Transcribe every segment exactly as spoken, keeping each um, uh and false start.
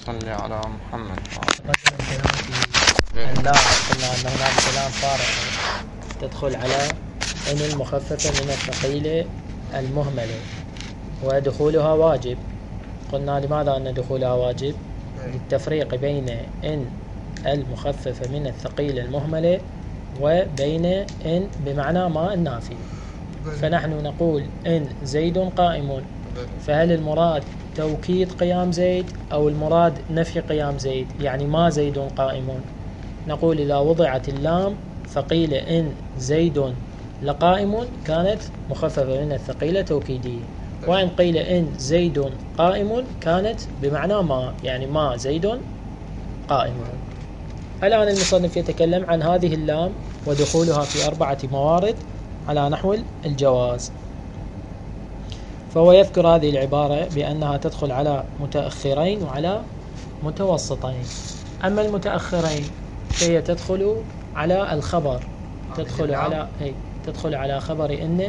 صل على محمد. تقدم الكلام في اللام، قلنا أن هناك كلام فارق تدخل على إن المخففة من الثقيلة المهملة ودخولها واجب. قلنا لماذا أن دخولها واجب؟ للتفريق بين إن المخففة من الثقيلة المهملة وبين إن بمعنى ما النافي. فنحن نقول إن زيد قائم، فهل المراد توكيد قيام زيد أو المراد نفي قيام زيد؟ يعني ما زيد قائم. نقول إذا وضعت اللام فقيل إن زيد لقائم كانت مخففة من الثقيلة توكيدية، وإن قيل إن زيد قائم كانت بمعنى ما، يعني ما زيد قائم. الآن المصنف يتكلم عن هذه اللام ودخولها في أربعة موارد على نحو الجواز. فهو يذكر هذه العبارة بأنها تدخل على متأخرين وعلى متوسطين. أما المتأخرين فهي تدخل على الخبر، تدخل على هي تدخل على خبر إن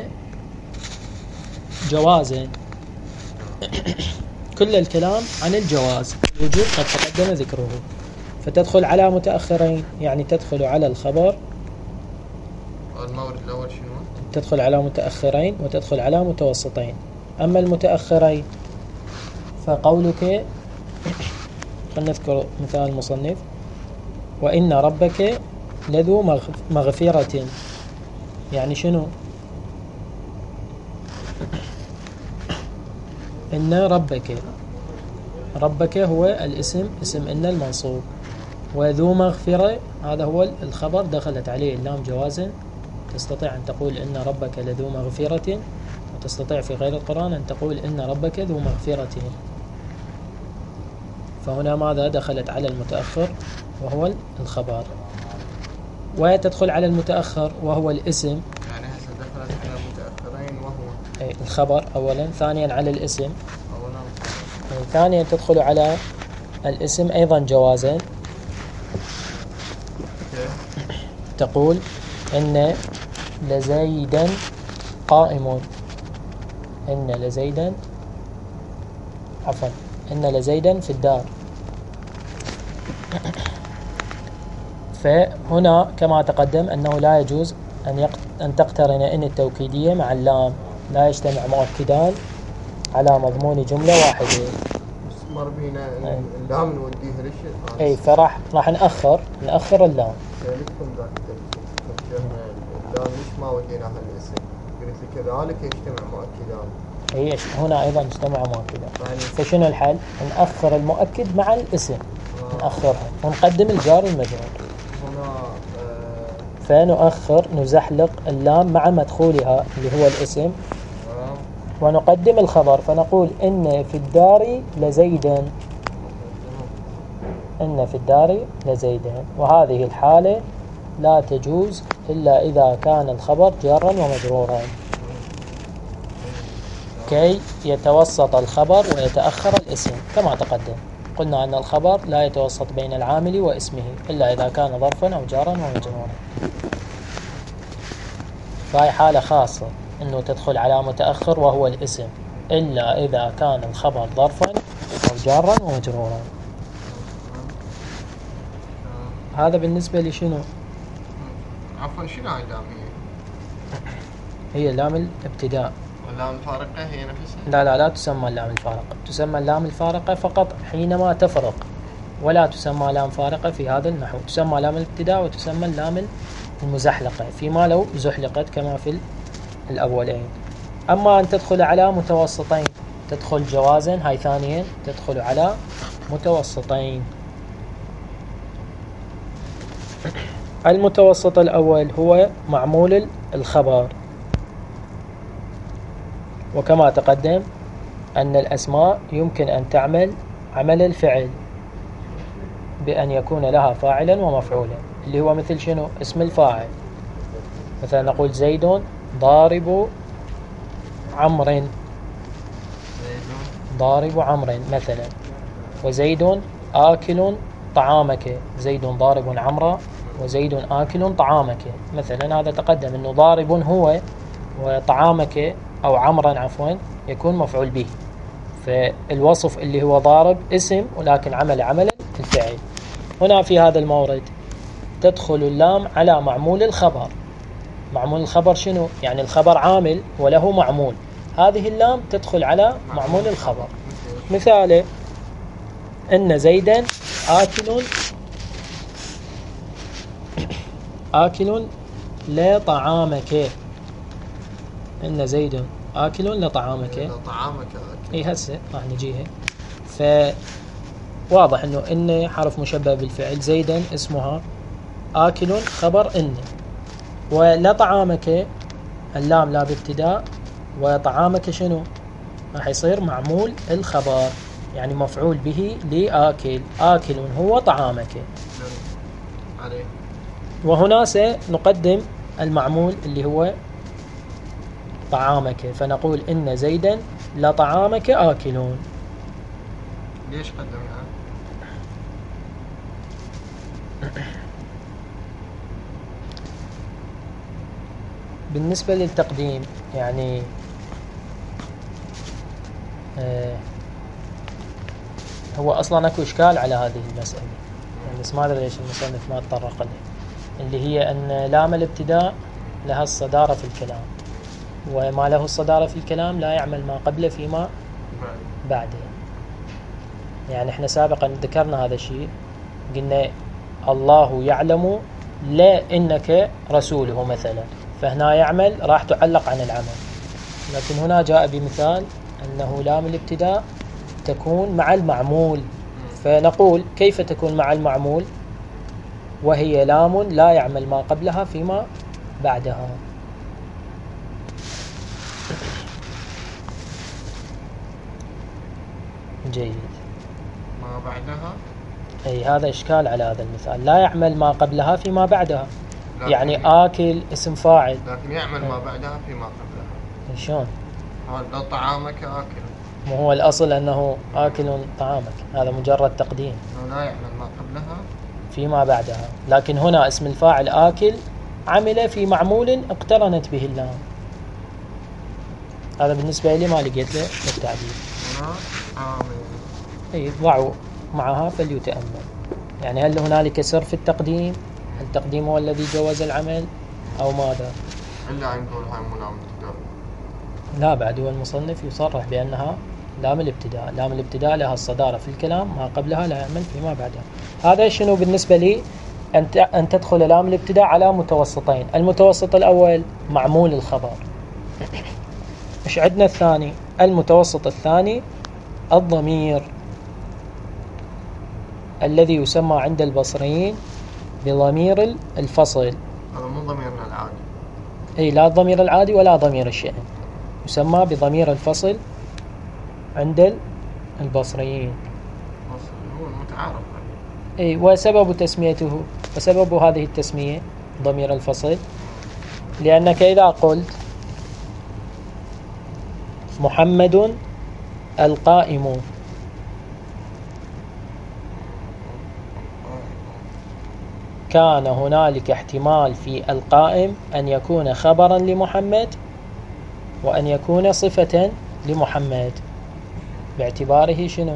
جوازا. كل الكلام عن الجواز الوجوب قد تقدم ذكره. فتدخل على متأخرين يعني تدخل على الخبر. المورد الأول شنو؟ تدخل على متأخرين وتدخل على متوسطين. أما المتأخرين فقولك، خلنا نذكر مثال المصنف: وإن ربك لذو مغفرة. يعني شنو؟ إن ربك، ربك هو الاسم، اسم إن المنصوب، وذو مغفرة هذا هو الخبر دخلت عليه اللام جوازا. تستطيع أن تقول إن ربك لذو مغفرة، وتستطيع في غير القرآن أن تقول إن ربك ذو مغفرة. فهنا ماذا دخلت على المتأخر وهو الخبر، وتدخل على المتأخر وهو الاسم. يعني هسه دخلت على المتأخرين وهو أي الخبر أولا، ثانيا على الاسم، أولا أي ثانيا تدخل على الاسم أيضا جوازا. تقول إن لزيدا قائم، إن لزيدا عفوا إن لزيدا في الدار. فهنا كما تقدم أنه لا يجوز أن يقت... أن تقترن إن التوكيدية مع اللام، لا يجتمع مؤكدان على مضمون جملة واحدة. مر بينا اللام نوديها ليش؟ أي فراح راح نأخر نأخر اللام. سألتكم ذاك اللام ليش ما وديناها الاسم؟ قلت لي كذلك يجتمع مؤكدان. هي هنا أيضا يجتمع مؤكدان. فشنو الحل؟ نأخر المؤكد مع الاسم، آه. نأخرها ونقدم الجار المجرور. هنا آه فنؤخر نزحلق اللام مع مدخولها اللي هو الاسم، آه. ونقدم الخبر فنقول إن في الدار لزيدا، إن في الدار لزيدا. وهذه الحالة لا تجوز إلا إذا كان الخبر جارا ومجرورا كي يتوسط الخبر ويتأخر الاسم. كما تقدم قلنا أن الخبر لا يتوسط بين العامل واسمه إلا إذا كان ظرفا أو جارا ومجرورا. فهي حالة خاصة أنه تدخل على متأخر وهو الاسم إلا إذا كان الخبر ظرفا أو جارا ومجرورا. هذا بالنسبة لشنو؟ عفوا شنو هاي اللام؟ هي هي لام الابتداء. واللام الفارقة هي نفسها؟ لا لا لا تسمى اللام الفارقة، تسمى اللام الفارقة فقط حينما تفرق، ولا تسمى لام فارقة في هذا النحو. تسمى لام الابتداء وتسمى اللام المزحلقة فيما لو زحلقت كما في الأولين. أما أن تدخل على متوسطين تدخل جوازا، هاي ثانيا تدخل على متوسطين. المتوسط الأول هو معمول الخبر، وكما تقدم أن الأسماء يمكن أن تعمل عمل الفعل بأن يكون لها فاعلا ومفعولا، اللي هو مثل شنو؟ اسم الفاعل. مثلا نقول زيد ضارب عمر، ضارب عمر مثلا. وزيد آكل طعامك، زيد ضارب عمرا وزيد آكل طعامك مثلا. هذا تقدم أنه ضارب هو وطعامك أو عمرا عفوا يكون مفعول به. فالوصف اللي هو ضارب اسم ولكن عمل عمل الفعل. هنا في هذا المورد تدخل اللام على معمول الخبر. معمول الخبر شنو؟ يعني الخبر عامل وله معمول، هذه اللام تدخل على معمول الخبر. مثاله إن زيدا آكل آكل لطعامك. إن زيدا آكل لطعامك. لطعامك اي هسه راح نجيها. فواضح انه ان حرف مشبه بالفعل، زيدا اسمها، آكل خبر إن، ولطعامك اللام لا بابتداء، وطعامك شنو؟ راح يصير معمول الخبر، يعني مفعول به لآكل. آكل هو طعامك. عليه. وهنا سنقدم المعمول اللي هو طعامك، فنقول إن زيدا لطعامك آكلون. ليش قدمها؟ بالنسبة للتقديم يعني آه هو أصلا أكو إشكال على هذه المسألة، يعني بس ما أدري ليش المصنف ما تطرق لها، اللي هي أن لام الابتداء لها الصدارة في الكلام، وما له الصدارة في الكلام لا يعمل ما قبله فيما بعده. يعني احنا سابقا ذكرنا هذا الشيء، قلنا الله يعلم لا إنك رسوله مثلا، فهنا يعمل راح تعلق عن العمل. لكن هنا جاء بمثال أنه لام الابتداء تكون مع المعمول، فنقول كيف تكون مع المعمول وهي لام لا يعمل ما قبلها فيما بعدها. جيد. ما بعدها أي هذا إشكال على هذا المثال، لا يعمل ما قبلها فيما بعدها، يعني آكل اسم فاعل لكن يعمل ما بعدها فيما قبلها. شلون؟ هذا طعامك آكل، مو هو الأصل أنه آكل طعامك، هذا مجرد تقديم. لا يعمل ما قبلها فيما بعدها، لكن هنا اسم الفاعل آكل عمل في معمول اقترنت به اللام. هذا بالنسبة لي ما لقيت له التعبير. هنا عامل. أي ضعوا معها فليتأمل، يعني هل هنالك سر في التقديم؟ التقديم هو الذي جوز العمل أو ماذا؟ إلا نقول هاي مو لام الابتداء. لا، بعد هو المصنف يصرح بأنها لام الابتداء. لام الابتداء لها الصدارة في الكلام، ما قبلها لا يعمل فيما بعدها. هذا شنو بالنسبة لي أن تدخل لام الابتداء على متوسطين. المتوسط الأول معمول الخبر. مش عندنا الثاني؟ المتوسط الثاني الضمير الذي يسمى عند البصريين بضمير الفصل. هذا مو ضميرنا العادي. أي لا الضمير العادي ولا ضمير الشأن، يسمى بضمير الفصل عند البصريين. هو المتعارف عليه. أي وسبب تسميته، وسبب هذه التسمية ضمير الفصل، لأنك إذا قلت محمد القائم، كان هنالك احتمال في القائم أن يكون خبرا لمحمد وأن يكون صفة لمحمد، باعتباره شنو؟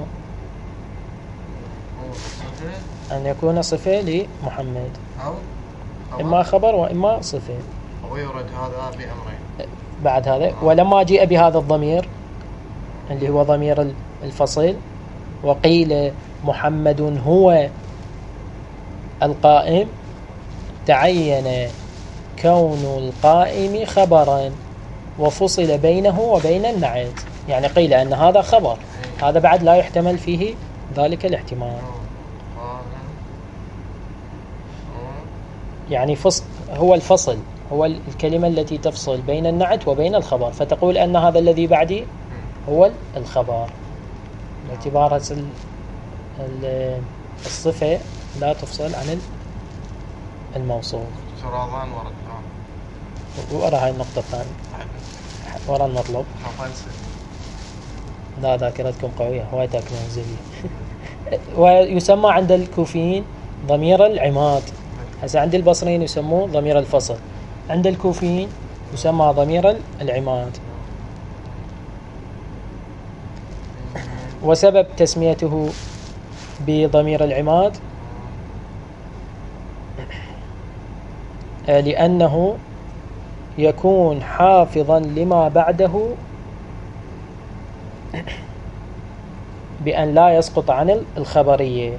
أن يكون صفة لمحمد، إما خبر وإما صفة. ويورد هذا بأمرين بعد هذا. ولما جاء بهذا الضمير اللي هو ضمير الفصل وقيل محمد هو القائم، تعين كون القائم خبرا وفصل بينه وبين النعت، يعني قيل أن هذا خبر، هذا بعد لا يحتمل فيه ذلك الاحتمال. يعني فصل هو الفصل، هو الكلمة التي تفصل بين النعت وبين الخبر، فتقول أن هذا الذي بعدي هو الخبر، باعتبار الصفة لا تفصل عن الموصوف. سراضان ورد ورا هاي النقطة الثانية، ورا المطلب. لا ذاكرتكم قوية، هواي تاكلون زي. ويسمى عند الكوفيين ضمير العماد. هسه عند البصريين يسموه ضمير الفصل، عند الكوفيين يسمى ضمير العماد. وسبب تسميته بضمير العماد لأنه يكون حافظا لما بعده بأن لا يسقط عن الخبرية.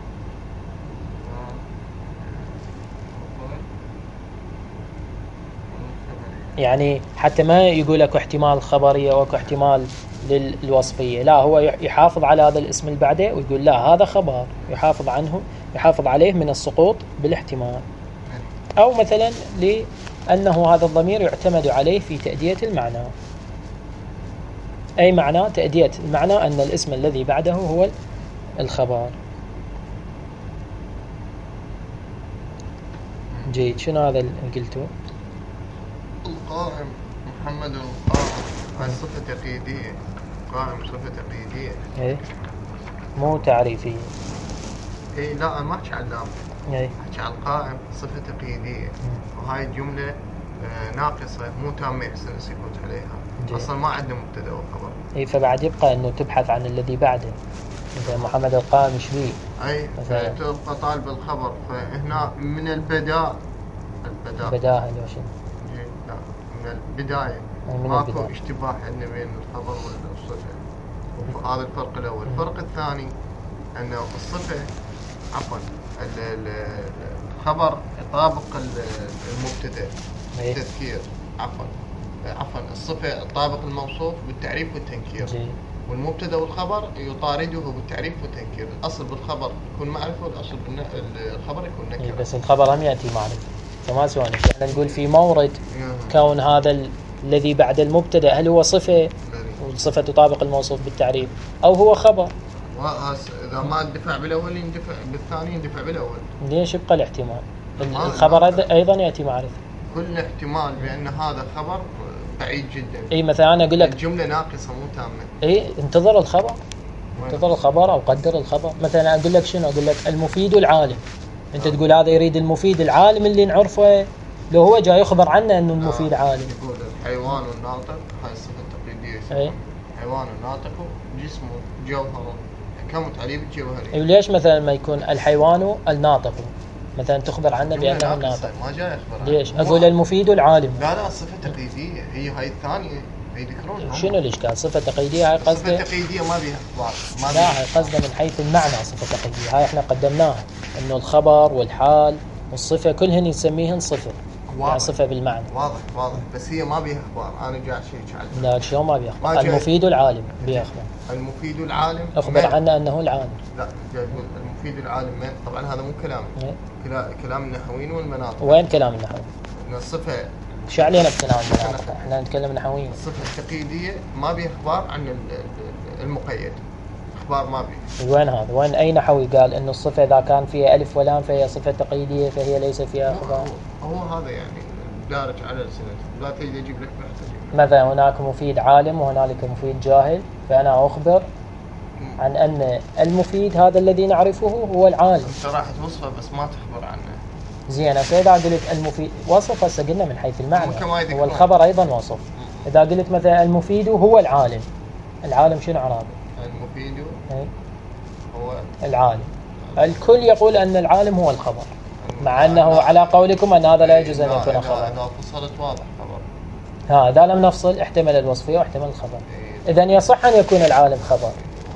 يعني حتى ما يقول لك احتمال الخبرية أو احتمال للوصفية، لا، هو يحافظ على هذا الاسم اللي بعده ويقول لا هذا خبر، يحافظ عنه، يحافظ عليه من السقوط بالاحتمال. أو مثلا لأنه هذا الضمير يعتمد عليه في تأدية المعنى. أي معنى؟ تأدية المعنى أن الاسم الذي بعده هو الخبر. جيد. شنو هذا اللي قلته؟ القائم محمد القائم هاي صفة تقييدية. قائم صفة تقييدية. إيه مو تعريفية. إيه لا أنا ما أحكي عن اللام. إيه أحكي عن القائم صفة تقييدية. وهاي الجملة آه ناقصة مو تامة يحسن السكوت عليها. جي. أصلا ما عندنا مبتدأ وخبر. إيه فبعد يبقى إنه تبحث عن الذي بعده. مثلا محمد القائم إيش بيه؟ أي تبقى طالب الخبر. فهنا من البداء البداء بداهة لو شنو؟ لا من البداية ماكو اشتباه عندنا بين الخبر والصفة. هذا الفرق الأول. الفرق الثاني أن الصفة عفوا الخبر يطابق المبتدأ التذكير عفوا عفوا الصفة تطابق الموصوف بالتعريف والتنكير. جي. والمبتدأ والخبر يطارده بالتعريف والتنكير. الأصل بالخبر يكون معرفة والأصل بالخبر يكون نكرة. بس الخبر هم يأتي معرفة. فما سواني احنا نقول في مورد كون هذا ال... الذي بعد المبتدأ هل هو صفة والصفة تطابق الموصوف بالتعريف أو هو خبر. إذا ما اندفع بالأول يندفع بالثاني يندفع بالأول. ليش يبقى الاحتمال؟ الخبر أيضا يأتي معرفة. كل احتمال بأن هذا خبر بعيد جدا. اي مثلا انا اقول لك الجمله ناقصه مو تامه. اي انتظر الخبر انتظر الخبر او قدر الخبر. مثلا اقول لك شنو؟ اقول لك المفيد العالم. انت آه. تقول هذا يريد المفيد العالم اللي نعرفه لو هو جاي يخبر عنه انه المفيد آه. عالم. يقول الحيوان الناطق هاي الصفه التقليديه. اي الحيوان الناطق جسمه جوهره كم تعريف الجوهري. اي ليش مثلا ما يكون الحيوان الناطق مثلا تخبر عنه بأنه ناطق؟ ما جاي يخبر عنه. ليش؟ أقول المفيد العالم. لا لا صفة تقييدية هي هاي الثانية هي ذكرون. شنو الإشكال؟ صفة تقييدية هاي قصده. صفة تقييدية ما بيها إخبار. لا هاي قصده من حيث المعنى صفة تقييدية. هاي إحنا قدمناها إنه الخبر والحال والصفة كلهن يسميهن صفة. يعني صفة بالمعنى. واضح واضح بس هي ما بيها إخبار. أنا جاي شيء على. لا شو ما بيها إخبار. المفيد العالم بيها إخبار. المفيد العالم. أخبر عنه أنه العالم. لا جاي يقول المفيد العالم من طبعا هذا مو كلام. كلام النحويين والمناطق. وين كلام النحوي؟ إن الصفة. شو علينا بكلام المناطق؟ إحنا نتكلم نحويين. الصفة التقييدية ما بيها إخبار عن المقيد. إخبار ما بيه. وين هذا؟ وين أي نحوي قال إنه الصفة إذا كان فيها ألف ولام فهي صفة تقييدية فهي ليس فيها إخبار؟ هو, هو هذا يعني دارج على السنة. لا تريد أجيب لك بحث. مثلا هناك مفيد عالم وهنالك مفيد جاهل، فأنا أخبر عن أن المفيد هذا الذي نعرفه هو العالم. أنت راح توصفه بس ما تخبر عنه. زين فإذا قلت المفيد وصف هسه قلنا من حيث المعنى والخبر أيضا وصف. إذا قلت مثلا المفيد هو العالم، العالم شنو عرابي؟ المفيد هو العالم. الكل يقول أن العالم هو الخبر مع أنه على قولكم أن هذا لا يجوز أن يكون خبر. إذا فصلت واضح خبر. ها إذا لم نفصل احتمل الوصفية واحتمل الخبر. إذن يصح أن يكون العالم خبر.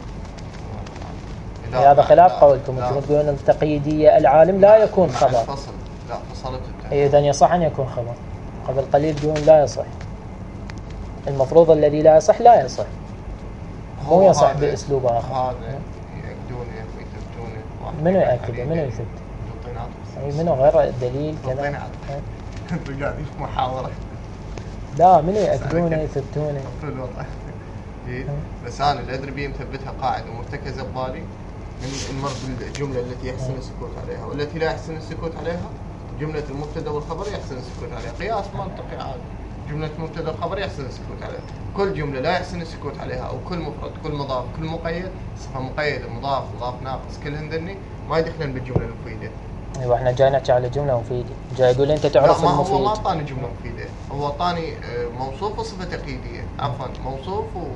هذا خلاف قولكم. أنتم تقولون التقييدية العالم لا يكون خبر. فصل. لا فصلت. إذن يصح أن يكون خبر. قبل قليل يقولون لا يصح. المفروض الذي لا يصح لا يصح. مو يصح بأسلوب آخر. هذا يأكدونه ويثبتونه. منو يأكده؟ منو يثبت؟ أي منو غير الدليل كذا؟ أنتوا قاعدين في محاورة. لا منو يأكدونه يثبتونه؟ إيه؟ بس أنا الأدربية مثبتها قاعدة ومرتكزة ببالي من المر بالجملة التي يحسن السكوت عليها والتي لا يحسن السكوت عليها. جملة المبتدأ والخبر يحسن السكوت عليها. قياس منطقي عادي. جملة المبتدأ والخبر يحسن السكوت عليها. كل جملة لا يحسن السكوت عليها أو كل مفرد كل مضاف كل مقيد صفة مقيدة مضاف مضاف ناقص كلهن ذني ما يدخلن بالجملة المفيدة. ايوه احنا جاي نحكي على جمله مفيده. جاي يقول انت تعرف لا ما المفيد. هو ما اعطاني جمله مفيده. هو اعطاني موصوف وصفه تقييديه. عفوا موصوف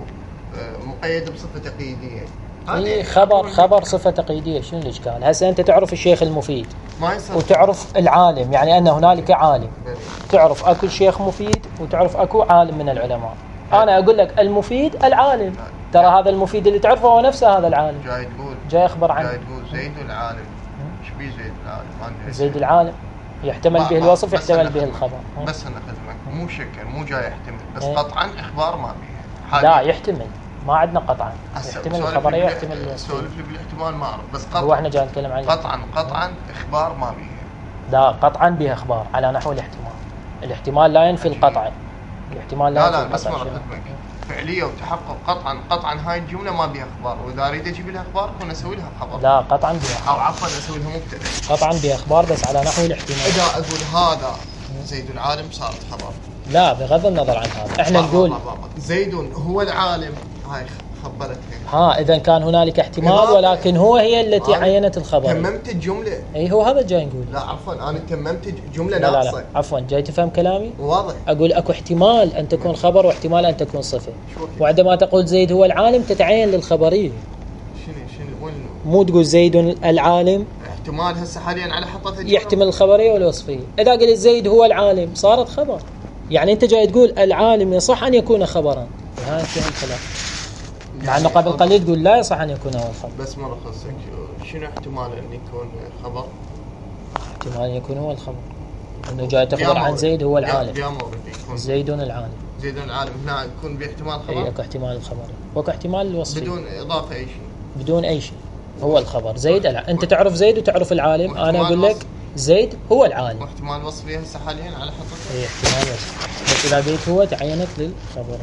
مقيد بصفة تقييدية. اي خبر خبر صفة تقييدية. شنو الإشكال؟ هسه أنت تعرف الشيخ المفيد ما يصير وتعرف العالم، يعني أن هنالك عالم، تعرف أكو شيخ مفيد وتعرف أكو عالم من العلماء. أنا أقول لك المفيد العالم، ترى هذا المفيد اللي تعرفه هو نفسه هذا العالم. جاي تقول جاي أخبر عنه. جاي تقول زيد العالم. إيش بيه زيد العالم؟ زيد العالم يحتمل به الوصف، يحتمل به الخبر. بس أنا خدمك مو شكل، مو جاي يحتمل، بس ايه؟ قطعا إخبار ما بيه. لا يحتمل، ما عندنا قطعا. يحتمل الخبرية يحتمل الوصف. سولف لي بالاحتمال ما أعرف، بس قطعا هو احنا جاي نتكلم عن قطعا قطعا إخبار ما بيه. لا قطعا به إخبار على نحو الاحتمال. الاحتمال لا ينفي القطع. الاحتمال لا, لا ينفي لا بس القطع. مرة خدمك فعلية وتحقق قطعا قطعا هاي الجملة ما بيها اخبار، واذا اريد اجيب لها اخبار كون اسوي لها خبر. لا قطعا بها، او عفوا اسوي لها مبتدا. قطعا بها اخبار بس على نحو الاحتمال. اذا اقول هذا زيد العالم صارت خبر. لا بغض النظر عن هذا احنا نقول زيد هو العالم، هاي خبرت هيك. ها اذا كان هنالك احتمال ولكن هو هي التي عينت الخبر. تممت الجملة. اي هو هذا جاي نقول. لا عفوا انا تممت جملة لا ناقصة. لا لا عفوا جاي تفهم كلامي؟ واضح. اقول اكو احتمال ان تكون خبر واحتمال ان تكون صفة، وعندما تقول زيد هو العالم تتعين للخبرية. شنو شنو وين؟ مو تقول زيد العالم احتمال هسه حاليا على حطتها يحتمل الخبرية والوصفية. إذا قلت زيد هو العالم صارت خبر، يعني أنت جاي تقول العالم يصح أن يكون خبرا. هذا الكلام مع أنه قبل قليل تقول لا يصح أن يكون هو الخبر. بس مرة خصك شنو احتمال أن يكون خبر؟ احتمال أن يكون هو الخبر أنه جاي تخبر عن زيد هو العالم. زيد العالم. زيد العالم هنا يكون باحتمال خبر. أي أكو احتمال الخبر وأكو احتمال الوصفي بدون إضافة أي شيء. بدون أي شيء. هو الخبر زيد العالم. أنت تعرف زيد وتعرف العالم، أنا أقول لك زيد هو العالم. واحتمال وصفي هسه حاليا على حطتها. اي احتمال وصفي، بس إذا قلت هو تعينت للخبر.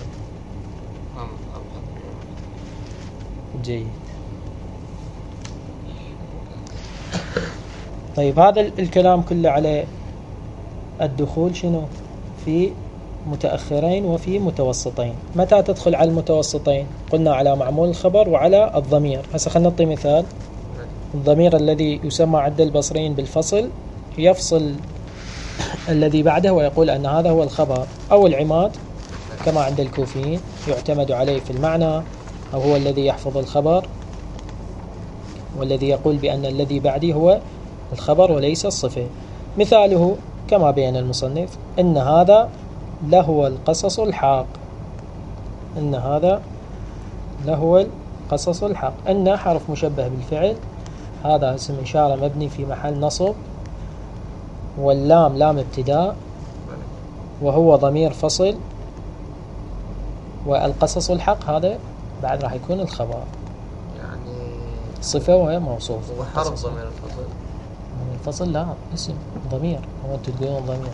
جيد. طيب هذا الكلام كله على الدخول شنو في متأخرين وفي متوسطين. متى تدخل على المتوسطين؟ قلنا على معمول الخبر وعلى الضمير. هسه خلينا نعطي مثال. الضمير الذي يسمى عند البصريين بالفصل يفصل الذي بعده ويقول أن هذا هو الخبر أو العماد كما عند الكوفيين، يعتمد عليه في المعنى، أو هو الذي يحفظ الخبر والذي يقول بأن الذي بعدي هو الخبر وليس الصفة. مثاله كما بين المصنف: إن هذا لهو القصص الحق. إن هذا لهو القصص الحق. إن حرف مشبه بالفعل، هذا اسم إشارة مبني في محل نصب، واللام لام ابتداء، وهو ضمير فصل، والقصص الحق هذا بعد راح يكون الخبر، يعني صفة وهي موصوف. هو حرف ضمير الفصل. ضمير الفصل لا اسم ضمير. هو انتوا تقولون ضمير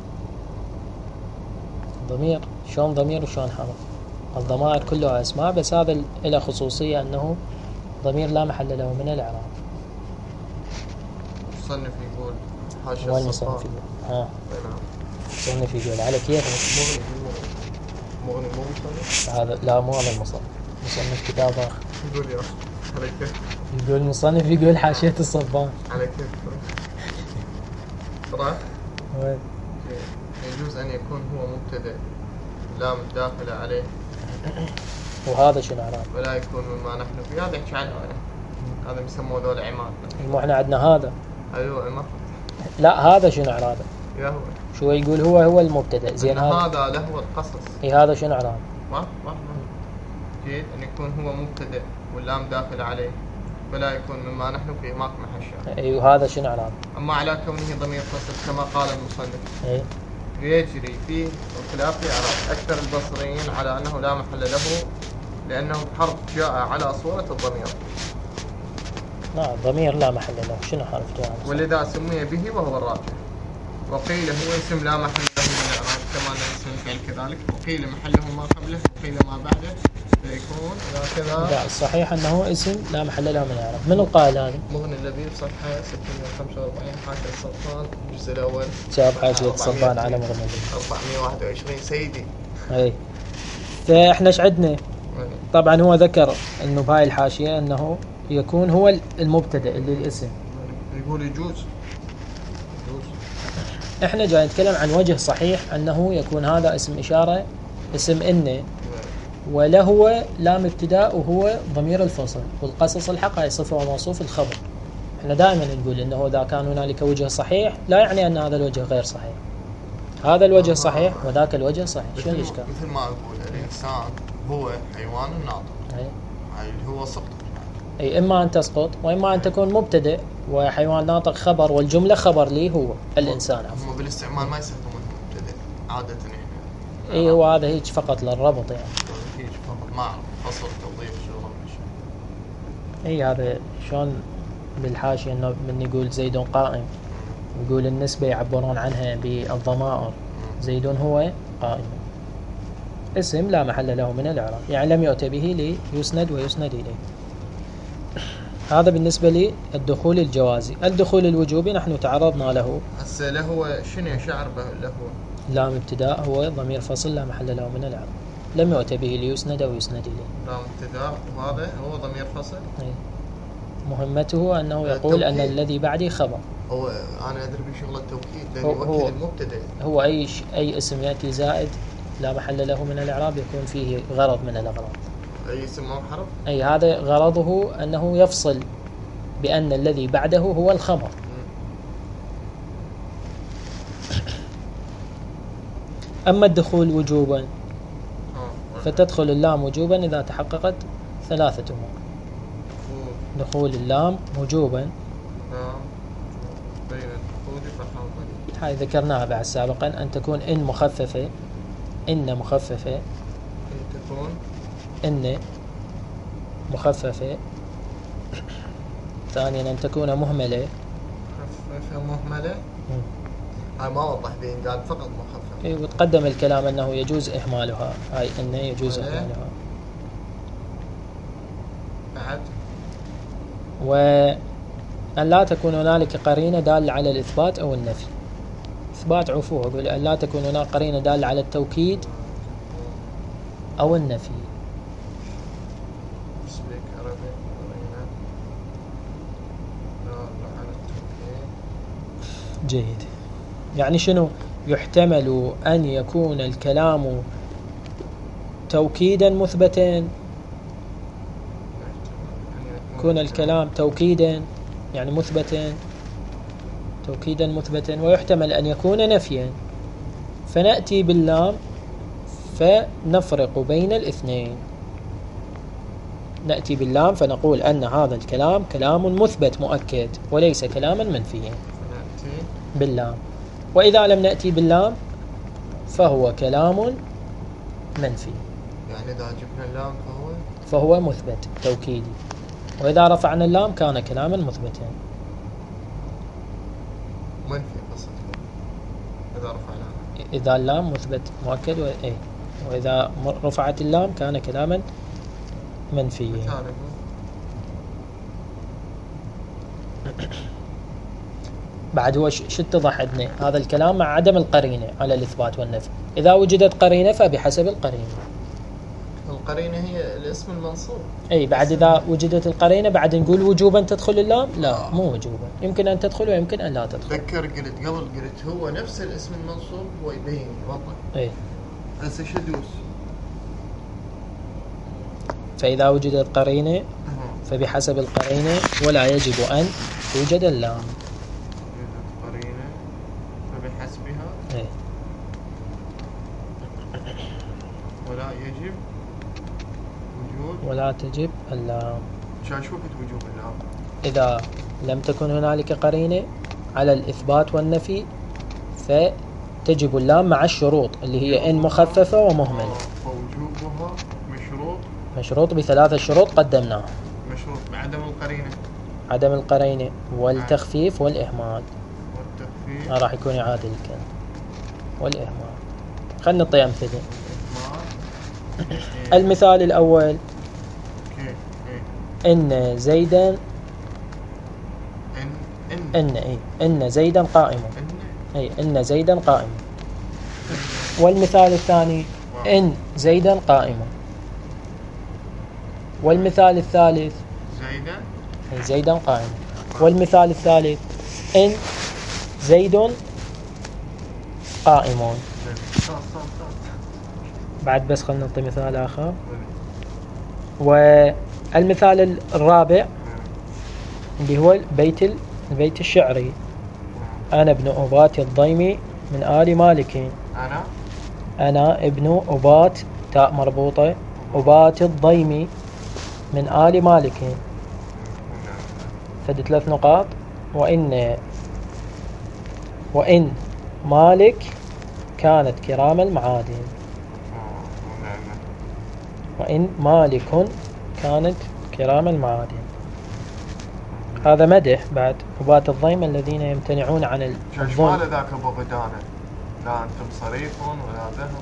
ضمير شلون ضمير وشلون حرف؟ الضمائر كلها اسماء، بس هذا له خصوصية انه ضمير لا محل له من الاعراب. المصنف يقول حاشا هو المصنف يقول ها المصنف يقول على كيف مغني مو مصنف. هذا لا مو هذا المصنف، مصنف كتاب اخر. يقول يا على كيف يقول المصنف يقول حاشية الصبان على كيف صراحة. وين يجوز أن يكون هو مبتدأ لام الداخلة عليه وهذا شنو اعراب ولا يكون مما نحن فيه. هذا يحكي عنه هذا بيسموه ذول عماد. مو احنا عندنا هذا. ايوه عماد. لا هذا شنو اعرابه؟ يا هو شو يقول هو هو المبتدأ. زين هذا هذا له القصص. اي هذا شنو اعرابه؟ ما ما جيد أن يكون هو مبتدأ واللام داخل عليه ولا يكون مما نحن فيه ماك محشة. اي وهذا شنو اعرابه؟ أما على كونه ضمير فصل كما قال المصنف اي يجري فيه الخلاف في عرب أكثر البصريين على أنه لا محل له لأنه حرف جاء على صورة الضمير. لا الضمير لا محل له. شنو حرف جاء؟ ولذا سمي به وهو الراجح. وقيل هو اسم لا محل له من الإعراب كما أن اسم الفعل كذلك، وقيل محله ما قبله وقيل ما بعده فيكون هكذا. لا الصحيح أنه اسم لا محل له من الإعراب. من القائل هذا؟ مغني اللبيب صفحة ستمائة وخمسة وأربعين حاشية الصفان الجزء الأول. شاب حاشية الصفان على مغني اللبيب أربعمائة وواحد وعشرين سيدي. اي فاحنا ايش عندنا؟ طبعا هو ذكر انه بهاي الحاشية انه يكون هو المبتدأ اللي الاسم. يقول يجوز. يجوز. احنا جاي نتكلم عن وجه صحيح انه يكون هذا اسم اشارة، اسم ان وله لام ابتداء وهو ضمير الفصل، والقصص الحق هي صفة وموصوف الخبر. احنا دائما نقول انه اذا كان هنالك وجه صحيح لا يعني ان هذا الوجه غير صحيح، هذا الوجه صحيح وذاك الوجه صحيح. شنو الاشكال؟ مثل ما اقول الانسان هو حيوان ناطق، اي هاي اللي هو سقط. اي اما ان تسقط واما ان تكون مبتدئ وحيوان ناطق خبر، والجمله خبر لي هو الانسان. هم بالاستعمال ما يستخدمون مبتدئ عاده احنا. اي هو هذا هيك فقط للربط يعني. هيك فقط ما اعرف فصل توظيف شغله من الشيء. اي هذا شلون بالحاشيه انه من يقول زيد قائم يقول النسبه يعبرون عنها بالضمائر، زيد هو قائم، اسم لا محل له من الاعراب، يعني لم يؤت به ليسند ويسند اليه. هذا بالنسبه للدخول الجوازي. الدخول الوجوبي نحن تعرضنا له. هسه له شنو شعر به له؟ لام ابتداء هو ضمير فصل لا محل له من الاعراب، لم يؤت به ليسند ويسند اليه. لام ابتداء وهذا هو ضمير فصل. أي. مهمته انه يقول ان الذي بعدي خبر. هو انا ادري بشغله التوكيد لان هو يؤكد المبتدئ. هو اي ش... اي اسم ياتي زائد لا محل له من الاعراب يكون فيه غرض من الاغراض. اي اسم او حرف؟ اي هذا غرضه انه يفصل بان الذي بعده هو الخبر. اما الدخول وجوبا فتدخل اللام وجوبا اذا تحققت ثلاثه امور. دخول اللام وجوبا بين الدخول فحاضر، هاي ذكرناها بعد سابقا، ان تكون ان مخففه، ان مخففه، ان تكون ان مخففه. ثانيا ان تكون مهمله. مخففه مهمله، هاي ما وضح بين قال فقط مخففه. اي وتقدم الكلام انه يجوز اهمالها، هاي ان يجوز اهمالها. بعد وأن لا تكون هنالك قرينة دالة على الإثبات أو النفي. إثبات عفوه أقول أن لا تكون هناك قرينة دالة على التوكيد أو النفي. جيد. يعني شنو؟ يحتمل أن يكون الكلام توكيدا مثبتا، يكون الكلام توكيدا يعني مثبتا، توكيدا مثبتا، ويحتمل أن يكون نفيا، فنأتي باللام فنفرق بين الاثنين. نأتي باللام فنقول أن هذا الكلام كلام مثبت مؤكد وليس كلاما منفيا باللام، وإذا لم نأتي باللام فهو كلام منفي. يعني إذا جبنا اللام فهو فهو مثبت توكيدي، وإذا رفعنا اللام كان كلاما مثبتا. منفي قصدك إذا رفعنا، إذا اللام مثبت مؤكد و... إيه. وإذا رفعت اللام كان كلاما منفيا. بعد هو شو اتضح عندنا هذا الكلام مع عدم القرينة على الإثبات والنفي. إذا وجدت قرينة فبحسب القرينة. القرينة هي الاسم المنصوب. أي بعد إذا وجدت القرينة بعد نقول وجوبا تدخل اللام؟ لا مو وجوبا، يمكن أن تدخل ويمكن أن لا تدخل. تذكر قلت قبل قلت هو نفس الاسم المنصوب هو يبين يوضح. إيه. هسه شدوس. فإذا وجدت قرينة فبحسب القرينة ولا يجب أن توجد اللام. وجدت قرينة فبحسبها. إيه. ولا يجب وجود ولا تجب اللام. شو شو وقت وجوب اللام؟ إذا لم تكن هنالك قرينة على الإثبات والنفي فتجب اللام مع الشروط اللي هي إن مخففة ومهملة. فوجوبها مشروط مشروط بثلاثة شروط قدمناها. مشروط بعدم القرينة، عدم القرينة والتخفيف والإهمال. والتخفيف ما راح يكون يعادل الكلام والإهمال. خلنا نعطي أمثلة. المثال الأول إن زيدا إن إن إن إيه إن زيدا قائم. أي إن زيدا قائم. والمثال الثاني إن زيدا قائم. والمثال الثالث زيدا أي زيدا قائم. والمثال الثالث إن زيد قائم. بعد بس خلنا نعطي مثال آخر. والمثال الرابع اللي هو البيت البيت الشعري: أنا ابن أبات الضيمي من آل مالك. أنا أنا ابن أبات تاء مربوطة أبات الضيمي من آل مالك. فد ثلاث نقاط. وإن وإن مالك كانت كرام المعادن. وإن مالك كانت كرام المعادن. هذا مدح بعد أبات الضيم الذين يمتنعون عن الظلم. شمال ذاك أبو غدانة لا أنتم صريف ولا ذهب.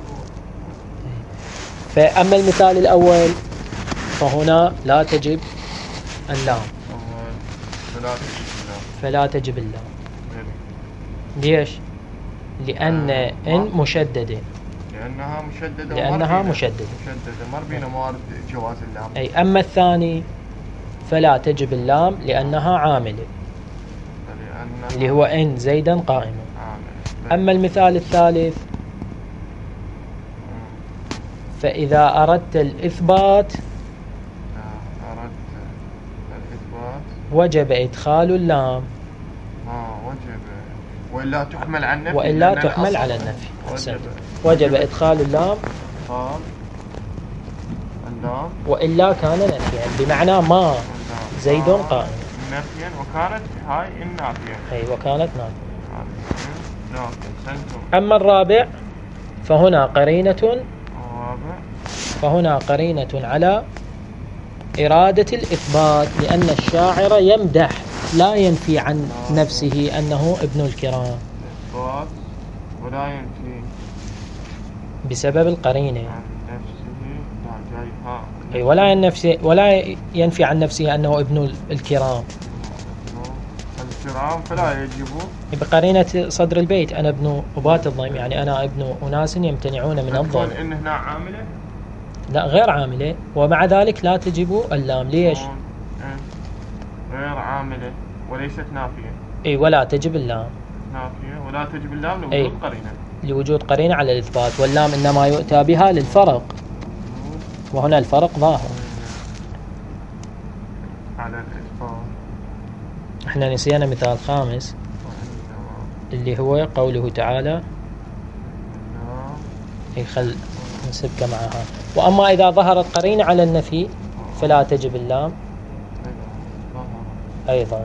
فأما المثال الأول فهنا لا تجب اللام. فلا تجب اللام. فلا تجب اللام. ليش؟ لأن آه. إن مشددة. لأنها مشددة. لأنها مشددة. مشددة مر بينا موارد جواز اللام. أي أما الثاني فلا تجب اللام لأنها عاملة. لأنها اللي هو إن زيدا قائما. عاملة. أما المثال الثالث فإذا أردت الإثبات أردت الإثبات وجب إدخال اللام. آه وجب وإلا تحمل على النفي. وإلا تحمل على النفي. وجب. وجب إدخال اللام. إدخال اللام. وإلا كان نفيا بمعنى ما زيد قائم. نفيا وكانت هاي النافية. أي وكانت نافية. نافية. أما الرابع فهنا قرينة. الرابع فهنا قرينة على إرادة الإثبات لأن الشاعر يمدح لا ينفي عن نفسه أنه ابن الكرام. إثبات ولا ينفي بسبب القرينة. عن نفسه. لا جاي ها. أي ولا ينفي ولا ينفي عن نفسه أنه ابن الكرام. الكرام فلا يجب. بقرينة صدر البيت: أنا ابن أبات الضيم، يعني أنا ابن أناس يمتنعون من الظلم. إن هنا عاملة؟ لا غير عاملة. ومع ذلك لا تجب اللام. ليش؟ غير عاملة وليست نافية. أي ولا تجب اللام. نافية ولا تجب اللام لوجود أي. قرينة. لوجود قرينة على الإثبات. واللام إنما يؤتى بها للفرق، وهنا الفرق ظاهر. على الإثبات. احنا نسينا مثال خامس اللي هو قوله تعالى. يخل نسبك معها. وأما إذا ظهرت قرينة على النفي فلا تجب اللام أيضا.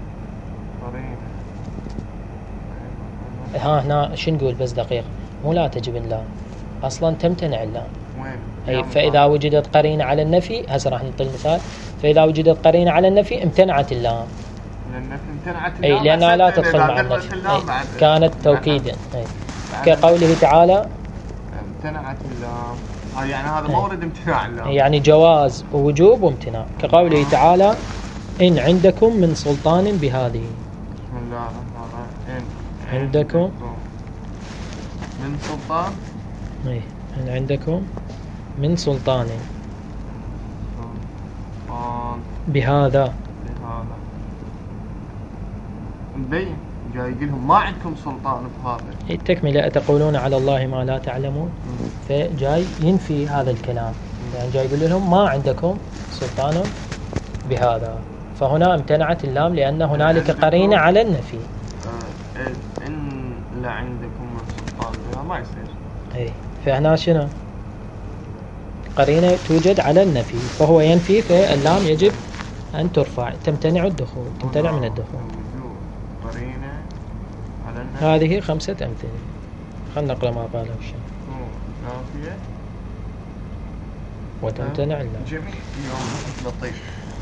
ها هنا شو نقول بس دقيقة؟ مو لا تجب اللام، أصلا تمتنع اللام. أي فإذا وجدت قرينة على النفي، هسه راح نعطي المثال. فإذا وجدت قرينة على النفي امتنعت اللام. أي لأنها لا تدخل مع النفي. كانت توكيدا. أي كقوله تعالى امتنعت اللام. يعني هذا مورد امتناع اللام. يعني جواز ووجوب وامتناع. كقوله تعالى: إن عندكم من سلطان بهذه. بسم الله الرحمن الرحيم. عندكم من سلطان. إيه إن عندكم من سلطان بهذا. بهذا مبين جاي يقولهم ما عندكم سلطان بهذا. التكملة: أتقولون على الله ما لا تعلمون. فجاي ينفي هذا الكلام، يعني جاي يقول لهم ما عندكم سلطان بهذا. فهنا امتنعت اللام لأن هنالك قرينة على النفي. آه إن لا عندكم سلطان بها ما يصير. أي فهنا شنو؟ قرينة توجد على النفي فهو ينفي، فاللام يجب أن ترفع. تمتنع الدخول، تمتنع من الدخول. قرينة على النفي. هذه خمسة أمثلة. خلنا نقرأ ما قاله الشيخ. نافية وتمتنع اللام. جميل. يوم لطيف.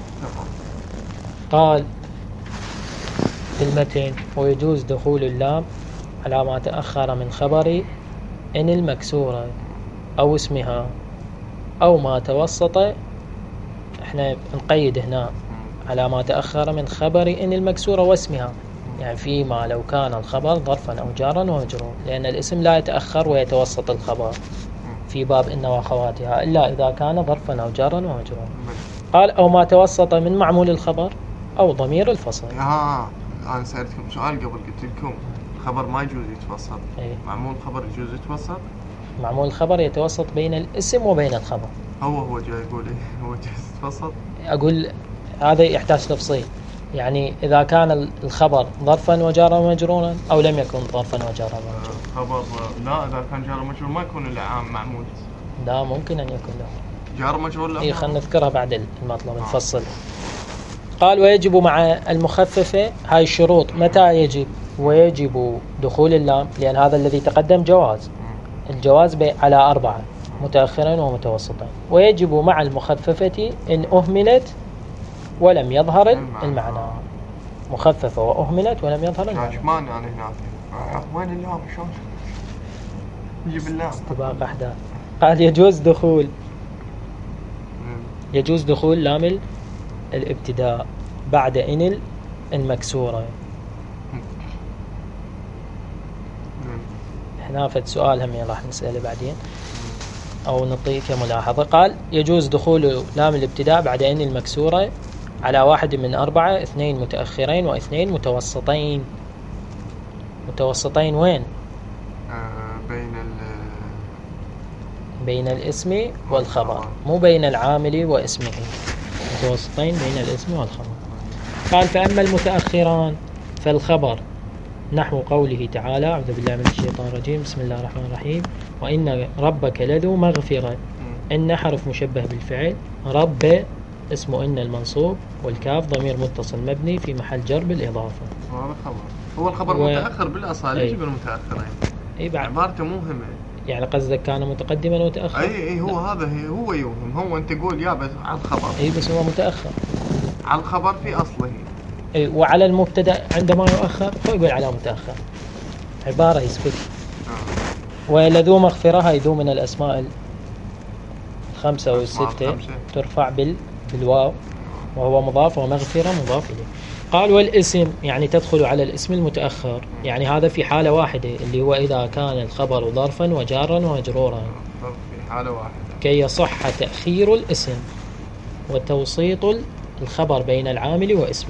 قال في المتن: ويجوز دخول اللام على ما تأخر من خبر إن المكسورة أو اسمها أو ما توسط. احنا نقيد هنا على ما تأخر من خبر إن المكسورة واسمها، يعني فيما لو كان الخبر ظرفا أو جارا ومجرورا، لأن الاسم لا يتأخر ويتوسط الخبر في باب إن وأخواتها إلا إذا كان ظرفا أو جارا ومجرورا. قال: أو ما توسط من معمول الخبر أو ضمير الفصل. ها أنا سألتكم سؤال قبل، قلت لكم الخبر ما يجوز يتوسط. أيه؟ معمول الخبر يجوز يتوسط. معمول الخبر يتوسط بين الاسم وبين الخبر. هو هو جاي يقول إيه؟ هو جاي يتوسط. أقول هذا يحتاج تفصيل. يعني إذا كان الخبر ظرفا وجارا ومجرورا أو لم يكن ظرفا وجارا ومجرورا. خبر لا، إذا كان جار مجرور ما يكون إلا عام معمول. لا، ممكن أن يكون له جار مجرور له. إيه، خلنا نذكرها بعد المطلب نفصل. قال ويجب مع المخففة، هاي الشروط متى يجب؟ ويجب دخول اللام، لأن هذا الذي تقدم جواز، الجواز على أربعة متأخرا ومتوسطا. ويجب مع المخففة إن أهملت ولم يظهر المعنى. مخففة وأهملت ولم يظهر المعنى. شمان يعني هناك وين اللام؟ شلون يجيب اللام؟ استباق أحداث. قال يجوز دخول يجوز دخول لام الابتداء بعد إن المكسورة. هنا فد سؤال هم راح نسأله بعدين أو نعطيك ملاحظة. قال يجوز دخول لام الابتداء بعد إن المكسورة على واحد من أربعة، اثنين متأخرين واثنين متوسطين. متوسطين وين؟ آه بين ال بين الاسم والخبر، مو بين العامل واسمه. متوسطين بين الاسم والخبر. قال فأما المتأخران فالخبر نحو قوله تعالى أعوذ بالله من الشيطان الرجيم بسم الله الرحمن الرحيم وإن ربك لذو مغفرة. إن حرف مشبه بالفعل، رب اسمه إن المنصوب، والكاف ضمير متصل مبني في محل جر بالإضافة. هذا خبر، هو الخبر و... متأخر بالأصل. يجب المتأخرين. أي بعد عبارته موهمة. يعني قصدك كان متقدما ومتأخر. أي أي هو لا. هذا هو يوهم. هو أنت تقول يا بس على الخبر. أي بس هو متأخر. على الخبر في أصله. أي وعلى المبتدأ عندما يؤخر هو يقول على متأخر. عبارة يسكت. آه. ولذو مغفرة هاي ذو من الأسماء الخمسة والستة ترفع بال بالواو وهو مضاف، ومغفرة مضاف إليه. قال والاسم يعني تدخل على الاسم المتأخر، يعني هذا في حالة واحدة اللي هو إذا كان الخبر ظرفا وجارا ومجرورا في حالة واحدة كي يصح تأخير الاسم وتوسيط الخبر بين العامل واسمه.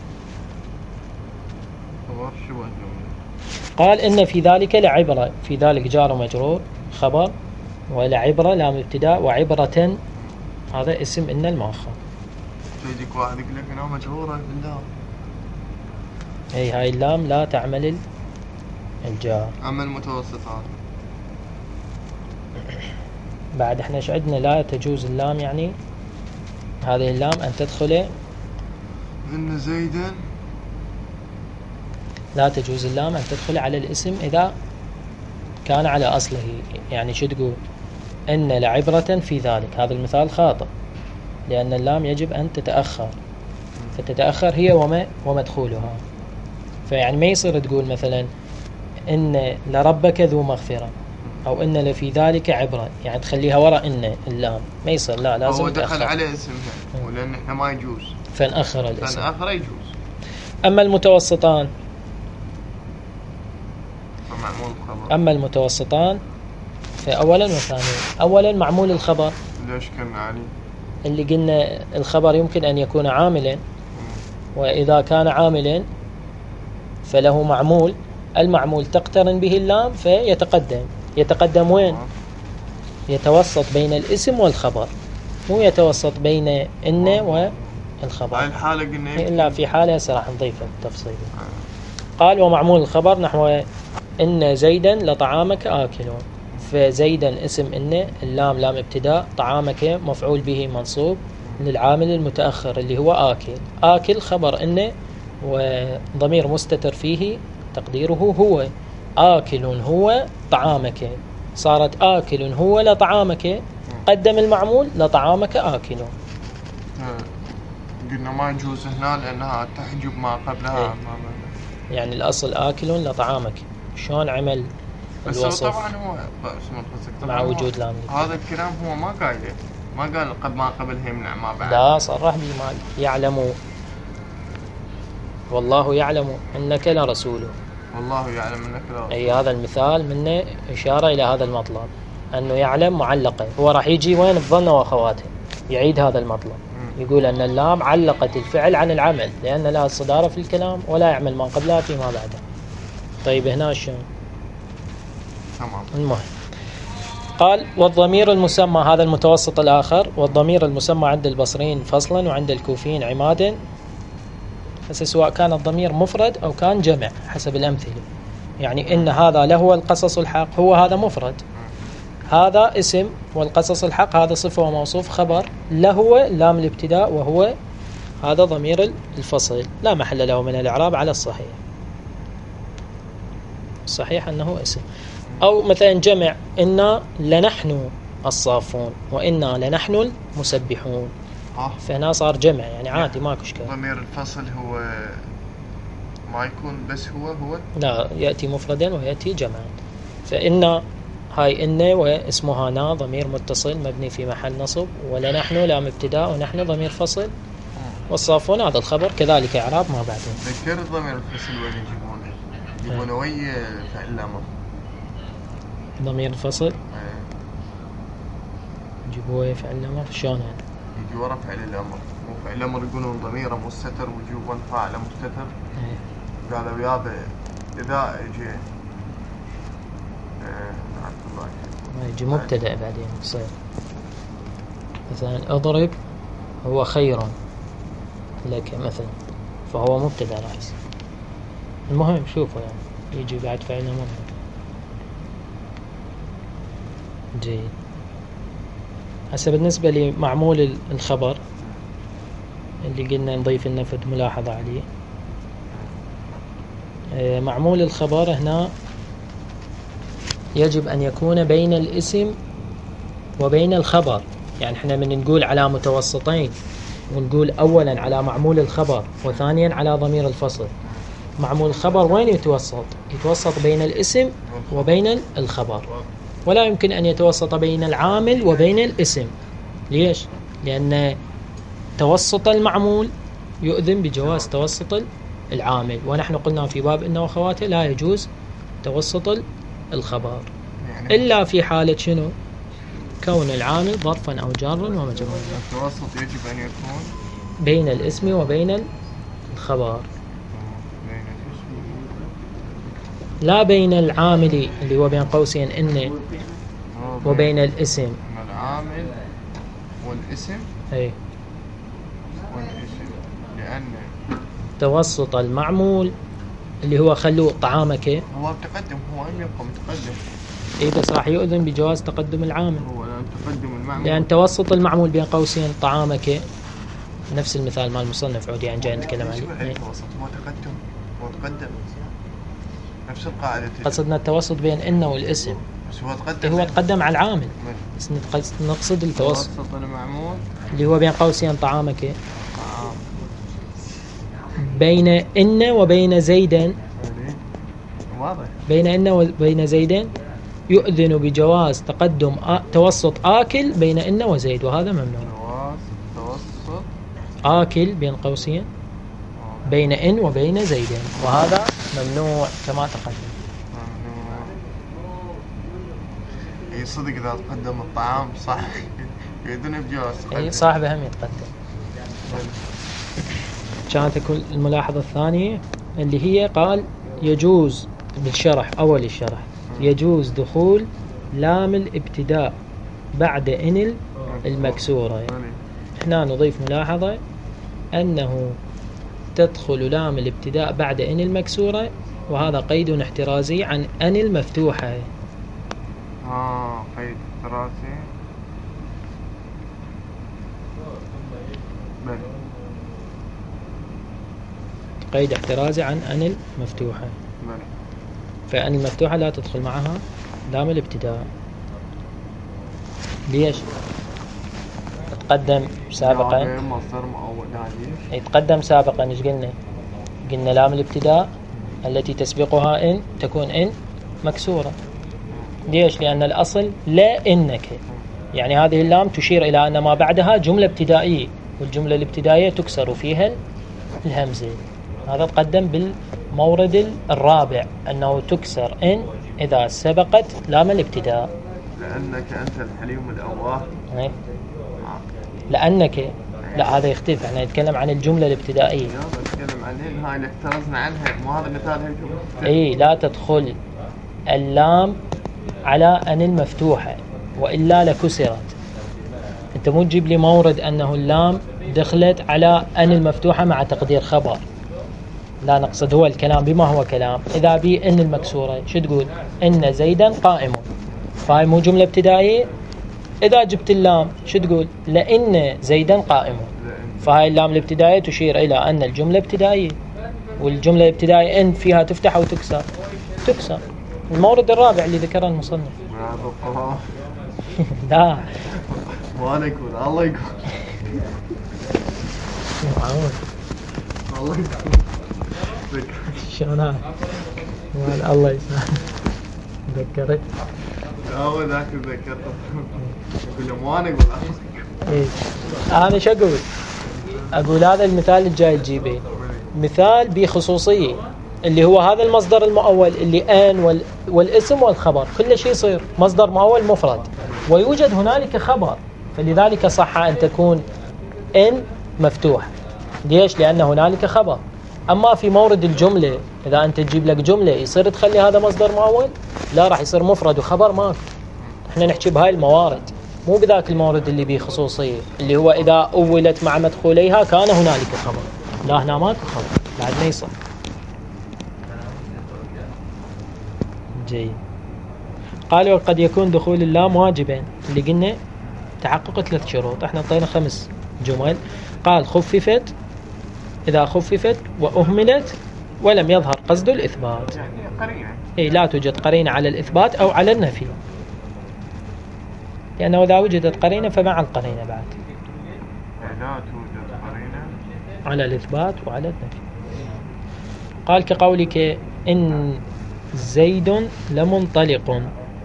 قال إن في ذلك لعبرة، في ذلك جار ومجرور خبر، ولعبرة لام ابتداء، وعبرة هذا اسم إن المؤخر. يجيك واحد يقول لك أنا مجرورة بالله. أي هاي اللام لا تعمل الجار. أما المتوسطات بعد احنا ايش عندنا؟ لا تجوز اللام، يعني هذه اللام أن تدخل إن زيدا، لا تجوز اللام أن تدخل على الاسم إذا كان على أصله. يعني شو تقول؟ إن لعبرة في ذلك، هذا المثال خاطئ لأن اللام يجب أن تتأخر، فتتأخر هي وما ومدخولها. فيعني ما يصير تقول مثلا إن لربك ذو مغفرة أو إن لفي ذلك عبرة، يعني تخليها وراء إن اللام، ما يصير. لا، لازم هو دخل على اسمها ولأن إحنا ما يجوز فنأخر الاسم. فنأخر يجوز. أما المتوسطان معمول الخبر. أما المتوسطان فأولا وثانيا. أولا معمول الخبر. ليش كنا علي؟ اللي قلنا الخبر يمكن أن يكون عاملا، وإذا كان عاملا فله معمول. المعمول تقترن به اللام فيتقدم. يتقدم وين؟ يتوسط بين الاسم والخبر، مو يتوسط بين إن والخبر. هاي الحالة قلنا إلا في حالة سراح نضيف التفصيل. قال ومعمول الخبر نحو إن زيدا لطعامك آكلون. فزيدا اسم إن، اللام لام ابتداء، طعامك مفعول به منصوب للعامل المتأخر اللي هو آكل. آكل خبر إن وضمير مستتر فيه تقديره هو. آكل هو طعامك، صارت آكل هو لطعامك، قدم المعمول لطعامك آكل. قلنا ما يجوز هنا لأنها تحجب ما قبلها. ايه. يعني الأصل آكل لطعامك. شلون عمل الوصف؟ بس طبعا هو مع وجود لام. هذا الكلام هو ما قايله، ما قال قبل ما قبل يمنع ما بعد. لا، صرح بما يعلم والله يعلم انك لرسوله. والله يعلم انك لرسوله. اي هذا المثال منه اشاره الى هذا المطلب، انه يعلم معلقه. هو راح يجي وين الظن واخواته يعيد هذا المطلب. م. يقول ان اللام علقت الفعل عن العمل لان لها الصداره في الكلام ولا يعمل ما قبلها فيما بعده. طيب هنا شلون؟ تمام. المهم قال والضمير المسمى، هذا المتوسط الآخر، والضمير المسمى عند البصريين فصلا وعند الكوفيين عمادا، هسه سواء كان الضمير مفرد أو كان جمع حسب الأمثلة. يعني إن هذا له القصص الحق، هو هذا مفرد، هذا اسم، والقصص الحق هذا صفة وموصوف خبر، له لام الابتداء وهو هذا ضمير الفصل لا محل له من الإعراب على الصحيح. الصحيح أنه اسم. أو مثلا جمع إنا لنحن الصافون وإنا لنحن المسبحون، فهنا صار جمع يعني عادي ماكو إشكال. ضمير الفصل هو ما يكون بس هو هو لا، يأتي مفردا ويأتي جمعا. فإن هاي إن واسمها نا ضمير متصل مبني في محل نصب، ولنحن لام ابتداء ونحن ضمير فصل، والصافون هذا الخبر كذلك إعراب ما بعده. ذكر ضمير الفصل وين يجيبونه؟ يجيبونه ويا فعل الأمر. ضمير الفصل يجيبوه ويا فعل الأمر شلون يعني؟ يجي ورا فعل الأمر، مو فعل الأمر يقولون ضميره مستتر ويجيبون فاعله مستتر. قالوا وياه إذا يجي يجي مبتدأ بعدين يصير مثلا اضرب هو خير لك مثلا، فهو مبتدأ راح يصير. المهم شوفوا يعني يجي بعد فعل الأمر. جيد. هسه بالنسبة لمعمول الخبر اللي قلنا نضيف لنا فد ملاحظة عليه. معمول الخبر هنا يجب أن يكون بين الاسم وبين الخبر. يعني احنا من نقول على متوسطين ونقول أولا على معمول الخبر وثانيا على ضمير الفصل. معمول الخبر وين يتوسط؟ يتوسط بين الاسم وبين الخبر، ولا يمكن أن يتوسط بين العامل وبين الاسم. ليش؟ لأن توسط المعمول يؤذن بجواز توسط العامل، ونحن قلنا في باب إنه وخواته لا يجوز توسط الخبر إلا في حالة شنو؟ كون العامل ظرفا أو جارا ومجرورا. التوسط يجب أن يكون بين الاسم وبين الخبر، لا بين العامل اللي هو بين قوسين إن وبين الاسم. العامل والاسم أي. والاسم لأن توسط المعمول اللي هو خلوه طعامك هو متقدم، هو أن يبقى متقدم. إيه بس راح يؤذن بجواز تقدم العامل. هو تقدم المعمول لأن توسط المعمول بين قوسين طعامك نفس المثال مال المصنف عودي يعني جاي نتكلم عليه. إيه؟ توسط هو تقدم، هو تقدم نفس القاعدة. قصدنا التوسط بين إن والاسم، بس هو تقدم هو تقدم على العامل. بس نقصد التوسط توسط المعمول اللي هو بين قوسين طعامك بين إن وبين زيد. واضح. بين إن وبين زيد يؤذن بجواز تقدم آ... توسط آكل بين إن وزيد، وهذا ممنوع. جواز توسط آكل بين قوسين بين إن وبين زيد، وهذا ممنوع كما تقدم. ممنوع. اي صدق إذا تقدم الطعام صح يؤذن بجواز تقدم. اي صاحبه هم يتقدم. كانت تكون الملاحظة الثانية اللي هي قال يجوز بالشرح أول الشرح يجوز دخول لام الابتداء بعد إن المكسورة. احنا نضيف ملاحظة أنه تدخل لام الابتداء بعد إن المكسورة، وهذا قيد احترازي عن أن المفتوحة. آه قيد احترازي. قيد احترازي عن أن المفتوحة. فأن المفتوحة لا تدخل معها لام الابتداء. ليش؟ تقدم سابقا يتقدم سابقا ايش قلنا؟ قلنا لام الابتداء التي تسبقها إن تكون إن مكسورة. ليش؟ لأن الأصل لا إنك، يعني هذه اللام تشير إلى أن ما بعدها جملة ابتدائية، والجملة الابتدائية تكسر فيها الهمزة. هذا تقدم بالمورد الرابع أنه تكسر إن إذا سبقت لام الابتداء. لأنك أنت الحليم الأواه. لأنك لا، هذا يختلف. احنا نتكلم عن الجملة الابتدائية. نتكلم عن هاي اللي احترزنا عنها، مو هذا مثال هيك. اي لا تدخل اللام على أن المفتوحة، وإلا لكسرت. أنت مو تجيب لي مورد أنه اللام دخلت على أن المفتوحة مع تقدير خبر، لا نقصد هو الكلام بما هو كلام. إذا بي إن المكسورة شو تقول؟ إن زيدا قائم، فهاي مو جملة ابتدائية. إذا جبت اللام شو تقول؟ لأن زيدا قائم، فهاي اللام الابتدائية تشير إلى أن الجملة ابتدائية، والجملة الابتدائية إن فيها تفتح أو تكسر؟ تكسر. المورد الرابع اللي ذكره المصنف. لا ما يقول الله يقول الله يقول شلون هاي؟ الله يسامحك ذكرت. هو ذاك ذكرته يقول له مو انا اقول ايه انا شو اقول؟ اقول هذا المثال الجاي تجيبه مثال بخصوصيه اللي هو هذا المصدر المؤول اللي ان وال... والاسم والخبر كل شيء يصير مصدر مؤول مفرد، ويوجد هنالك خبر، فلذلك صح ان تكون ان مفتوح. ليش؟ لان هنالك خبر. اما في مورد الجمله اذا انت تجيب لك جمله يصير تخلي هذا مصدر مؤول؟ لا، راح يصير مفرد وخبر ماك. احنا نحكي بهاي الموارد، مو بذاك المورد اللي بيه خصوصيه اللي هو اذا اولت مع مدخوليها كان هنالك خبر. لا، هنا ماكو خبر، بعد ما يصح. جيد. قالوا وقد يكون دخول اللام واجبا، اللي قلنا تحقق ثلاث شروط، احنا اعطينا خمس جمل. قال خففت، إذا خففت وأهملت ولم يظهر قصد الإثبات، يعني قرينة، أي لا توجد قرينة على الإثبات أو على النفي، لأنه إذا وجدت قرينة فمع القرينة بعد. لا توجد قرينة على الإثبات وعلى النفي. قال كقولك إن زيد لمنطلق،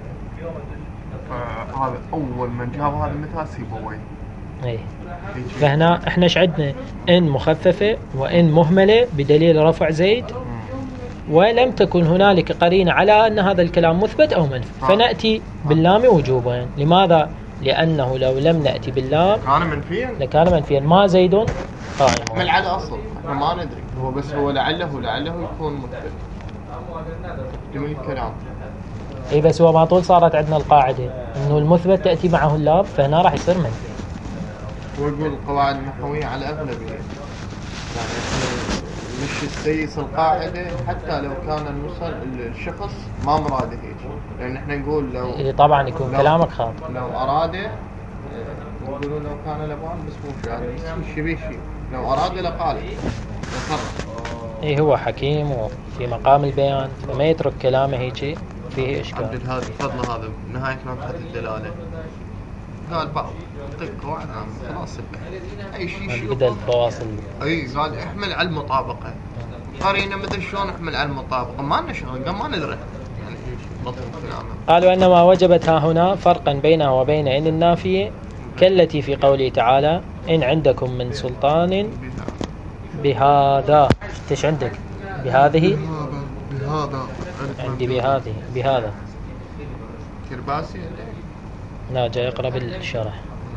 فهذا أول من جاب هذا المثال سيبويه. أي. فهنا احنا ايش عندنا؟ ان مخففة وان مهملة بدليل رفع زيد، ولم تكن هنالك قرينة على ان هذا الكلام مثبت او منفي، فنأتي باللام وجوبا. لماذا؟ لانه لو لم نأتي باللام كان منفيا، لكان منفيا. ما زيد قائم من على اصل احنا ما ندري، هو بس هو لعله لعله يكون مثبت. جميل الكلام. اي بس هو ما طول صارت عندنا القاعدة انه المثبت تأتي معه اللام، فهنا راح يصير منفي. ويقول القواعد النحوية على أغلبية، يعني مش تسيس القاعدة حتى لو كان المصل الشخص ما مراده هيك، لأن احنا نقول لو إيه طبعا يكون لو كلامك خاطئ. لو أراده يقولون لو كان لبان بس مو شيء، بس شبيه شيء، لو أراده لقال يصرف. إيه هو حكيم وفي مقام البيان، فما يترك كلامه هيك فيه إشكال. عبد الهادي فضل هذا نهاية مبحث الدلالة قال بعض طيب قواعد عامة خلاص أي شيء شيء بدأ الفواصل. أي قال احمل على المطابقة، قرينا مثل شلون احمل على المطابقة، ما لنا شغل، قال ما ندري يعني لطف كلامه. قالوا إنما وجبت ها هنا فرقا بينها وبين إن النافية كالتي في قوله تعالى إن عندكم من سلطان بهذا. إيش عندك؟ بهذه؟ بهذا عندي بهذه بهذا كرباسي. لا جاي يقرأ بالشرح.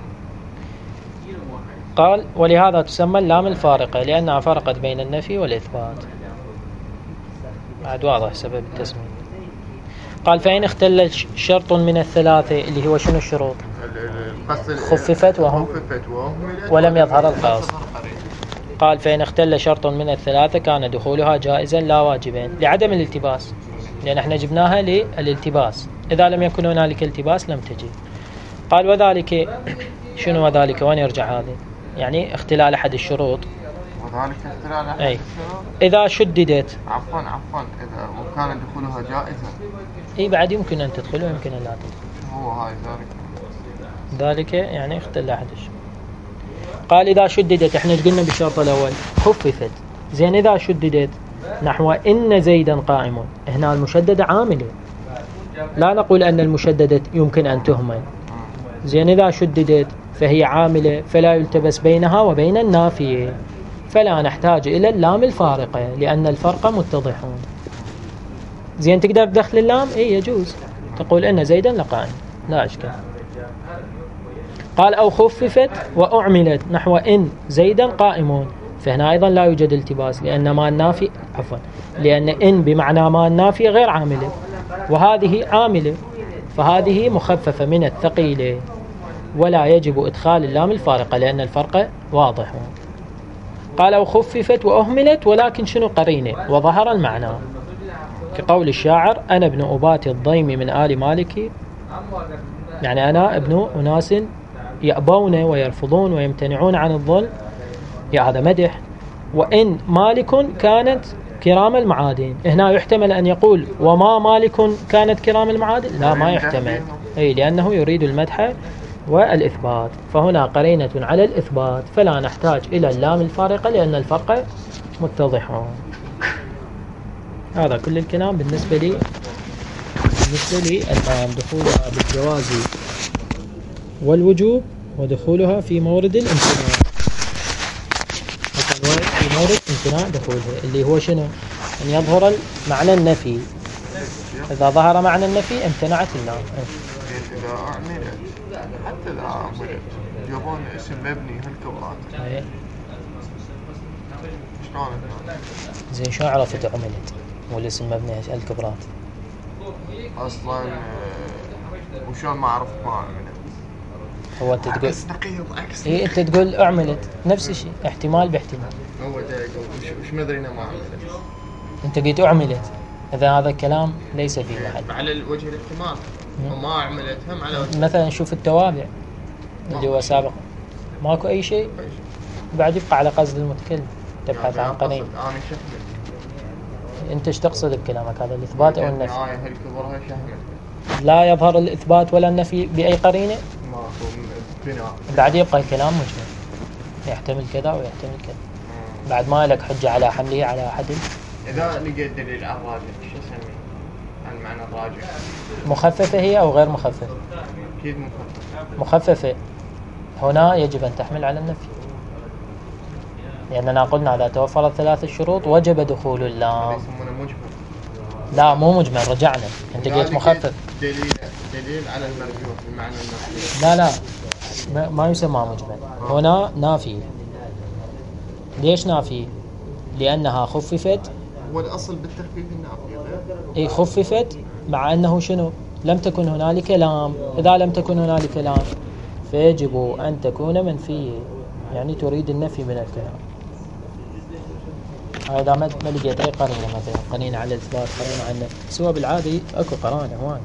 قال ولهذا تسمى اللام الفارقة لأنها فرقت بين النفي والإثبات. بعد واضح سبب التسمية. قال فإن اختل شرط من الثلاثة اللي هو شنو الشروط؟ خففت وهم ولم يظهر القصد. قال فإن اختل شرط من الثلاثة كان دخولها جائزا لا واجبا لعدم الالتباس، لأن احنا جبناها للالتباس، إذا لم يكن هنالك التباس لم تجي. قال وذلك شنو وذلك؟ وين يرجع هذا؟ يعني اختلال أحد الشروط. وذلك اختلال أحد أي. الشروط إذا شددت. عفوا عفوا إذا وكان دخولها جائزا. إيه بعد يمكن أن تدخل ويمكن أن لا تدخل. هو هاي ذلك ذلك يعني اختلال أحد الشروط. قال إذا شددت، احنا قلنا بالشرط الأول خففت، زين إذا شددت نحو إن زيدا قائم، هنا المشددة عاملة، لا نقول أن المشددة يمكن أن تهمل. زين إذا شددت فهي عاملة فلا يلتبس بينها وبين النافية، فلا نحتاج إلى اللام الفارقة لأن الفرق متضحون. زين تقدر تدخل اللام؟ إيه يجوز، تقول إن زيدا لقائم لا إشكال. قال أو خففت وأعملت نحو إن زيدا قائمون، فهنا أيضا لا يوجد التباس لأن ما النافي عفوا لأن إن بمعنى ما النافي غير عاملة، وهذه عاملة، فهذه مخففة من الثقيلة، ولا يجب إدخال اللام الفارقة لأن الفرق واضح. قال وخففت وأهملت ولكن شنو قرينة وظهر المعنى، كقول الشاعر أنا ابن أبات الضيم من آل مالك، يعني أنا ابن أناس يأبون ويرفضون ويمتنعون عن الظلم، يا هذا مدح. وإن مالك كانت كرام المعادن، هنا يحتمل أن يقول وما مالك كانت كرام المعادن، لا ما يحتمل، أي لأنه يريد المدح والإثبات، فهنا قرينة على الإثبات، فلا نحتاج إلى اللام الفارقة لأن الفرق متضح. هذا كل الكلام بالنسبة لي بالنسبة لي الآن دخولها بالجواز والوجوب ودخولها في مورد الامتناع، في مورد امتناع دخولها اللي هو شنو؟ أن يظهر معنى النفي، إذا ظهر معنى النفي امتنعت اللام. إذا أعملت حتى إذا أعملت يبون اسم مبني هالكبرات أيه. شلون؟ زين شو عرفت عملت والاسم مبني هالكبرات؟ أصلا وشلون ما عرفت ما عملت؟ هو أنت تقول عكس نقيض عكس إيه، أنت تقول أعملت نفس الشيء، احتمال باحتمال. هو ده يقول وش مدرينا ما عملت. أنت قلت أعملت، إذا هذا الكلام ليس في محل على وجه الاحتمال، وما عملت هم على وجه. مثلا شوف التوابع اللي هو سابق ماكو أي شيء بعد يبقى على قصد المتكلم، تبحث عن قرين. أنا شحمل. أنت ايش تقصد بكلامك هذا، الإثبات أو النفي؟ هاي هالكبرها شحمل. لا يظهر الإثبات ولا النفي بأي قرينة، ماكو بناء. بعد يبقى الكلام مجمل، يحتمل كذا ويحتمل كذا، بعد ما لك حجة على حمله على حد. إذا لقيت دليل على الراجح شو اسميه؟ عن معنى الراجح. مخففة هي أو غير مخففة؟ أكيد مخففة. مخففة هنا يجب أن تحمل على النفي، لأننا قلنا إذا توفرت ثلاث الشروط وجب دخول اللام. يسمونه مجمل. لا مو مجمل، رجعنا أنت قلت مخفف. دليل دليل على المرجوح بمعنى النفي. لا لا ما, ما يسمى مجمل، هنا نافي. ليش نافي؟ لأنها خففت. هو الأصل بالتخفيف النافي. أي خففت مع أنه شنو؟ لم تكن هنالك لام، إذا لم تكن هنالك لام فيجب أن تكون منفية، يعني تريد النفي من الكلام. هذا ما ما لقيت أي قرينة، مثلا قرينة على الإثبات، قرينة على النفي، سوى بالعادي أكو قرانة هواي.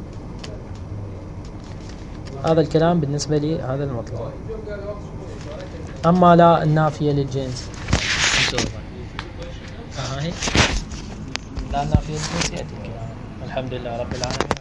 هذا الكلام بالنسبة لي هذا المطلوب. أما لا النافية للجنس هاي لا النافية للجنس يأتي الكلام. الحمد لله رب العالمين.